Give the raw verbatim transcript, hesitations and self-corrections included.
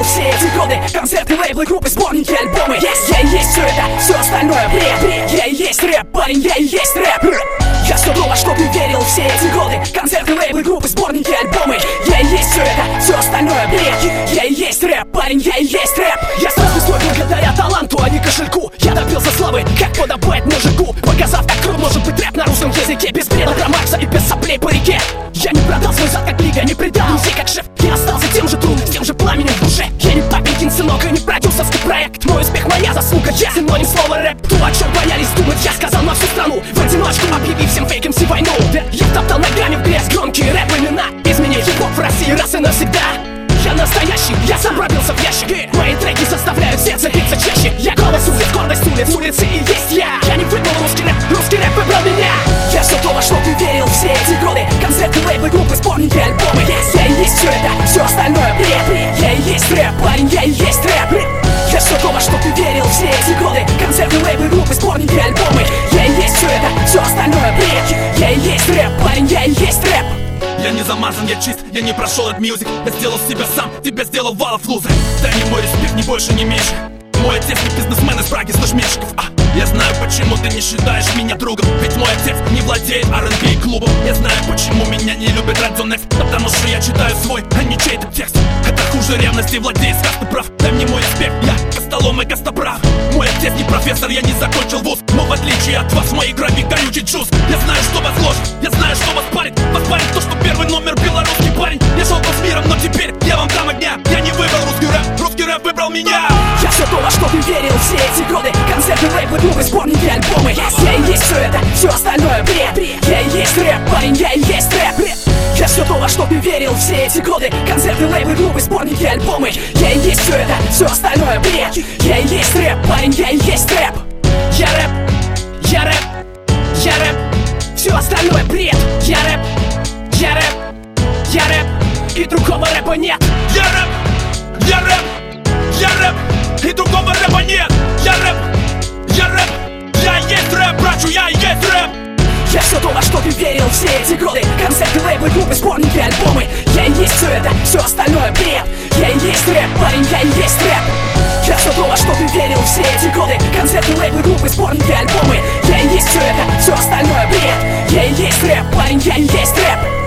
все эти годы. Концерты, лейблы, группы, сборники, альбомы. Есть, я и есть все это, все остальное бред, бред. Я и есть рэп, парень, я и есть рэп. Я все то, во что ты верил все эти годы. Концерты, лейблы, группы, сборники, альбомы. Я и есть все это, все остальное бред. Я и есть рэп, парень, я и есть рэп. Я стал звездой благодаря таланту, а не кошельку. Я добился славы, как подобает мужику, показав, как крут может быть рэп на русском языке. Без бреда про Маркса и без соплей по реке. Я не продал свой зад, как лига, не предал друзей, как шеф. Я остался тем же трудным, с тем же пламенем в душе. Я не папенькин сынок и не продюсерский проект. Мой успех, моя заслуга, я синоним слова рэп. То, о чем боялись думать, я сказал на всю страну, в одиночку объявив всем фейкам си войну. Да, я втоптал ногами в грязь громкие рэп-имена, изменив хип-хоп в России раз и навсегда. Я настоящий, я сам пробился в ящик. Мои треки заставляют сердце биться чаще. Я голос улиц, гордость улиц, улицы и есть я. Я не выбрал русский рэп, русский рэп выбрал меня. Я все то, во что ты верил все эти годы. Концерты, лейблы, группы, сборники, альбомы. Есть, я и есть все это, все остальное бред. Я и есть рэп, парень, я и есть рэп. Я все то, во что ты верил все эти годы. Концерты, лейблы, группы, сборники, альбомы. Я и есть все это, все остальное бред. Я и есть рэп, парень, я и есть рэп. Я не замазан, я чист, я не прошел от мьюзик. Я сделал себя сам, тебя сделал Валов лузер. Дай мне мой респект, ни больше, ни меньше. Мой отец не бизнесмен из Праги, слышь, Меньшиков. А, я знаю, почему ты не считаешь меня другом. Ведь мой отец не владеет ар энд би клубом. Я знаю, почему меня не любит Радио Нефть. Потому что я читаю свой, а не чей-то текст. Это хуже ревности, владеет сказ, ты прав. Дай мне мой респект, я костолом и костоправ. Мой отец не профессор, я не закончил вуз. Но в отличие от вас, в моей крови горючий джуз. Я знаю, что вас ложит, я знаю, что вас парит. Вас парит то, что первый номер белорусский парень. Я шел с миром, но теперь я вам дам огня. Я не выбрал русский рэп, русский рэп выбрал меня. Я все то, во что ты верил все эти годы. Концерты, лейблы, группы, сборники, альбомы. Есть, я и есть все это, все остальное бред. Я и есть рэп, парень, я и есть рэп. Я все то, во что ты верил все эти годы. Концерты, лейблы, группы, сборники, альбомы. Я и есть все это, все остальное бред. Я и есть рэп, парень, я и есть рэп. Я рэп, я рэп, я рэп. Все остальное бред. Я рэп, я рэп, я рэп. И другого рэпа нет. Я рэп, я рэп, я рэп. И другого рэпа нет. Я рэп, я рэп, я есть рэп, братью, я есть рэп. Я все то, во что ты верил все эти годы. Концерты, лейблы, группы, сборники, альбомы. Я и есть все это, все остальное бред. Я и есть рэп, парень, я и есть рэп. Я все то, во что ты верил все эти годы. Концерты, лейблы, группы, сборники, альбомы. Я и есть все это, все остальное бред. Я и есть рэп, парень, я и есть рэп.